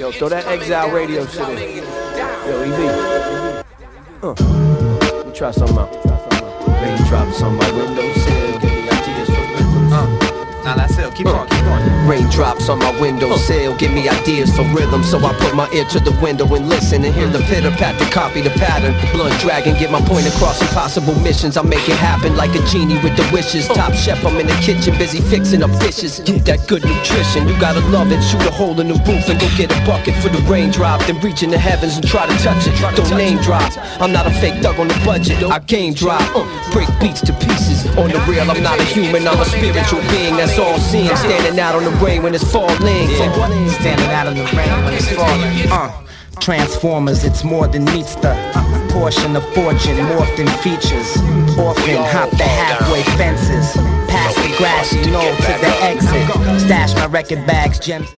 Yo, throw that Exile Radio shit in. Yo, EV. Let me try something out. Raindrops on my windowsill, give me ideas for rhythms. Nah, that's it. Keep on. Raindrops on my windowsill, give me ideas for rhythm. So I put my ear to the window and listen and hear the pitter-pat to copy the pattern. Blood dragon, get my point across impossible missions. I make it happen like a genie with the wishes. Top chef, I'm in the kitchen, busy fixing up fishes. Get that good nutrition, you gotta love it. Shoot a hole in the roof and go get a bucket for the raindrop. Then reach in the heavens and try to touch it. Don't name drop, I'm not a fake thug on the budget. I game drop, break beats to pieces. On the real, I'm not a human, I'm a spiritual being that's all seeing. Standing out on the rain when it's falling. Standing out in the rain when it's falling. Transformers, it's more than meets the portion of fortune, morphed in features. Orphan, hop the halfway fences. Past the grassy knoll to the exit. Stash my record bags, gems.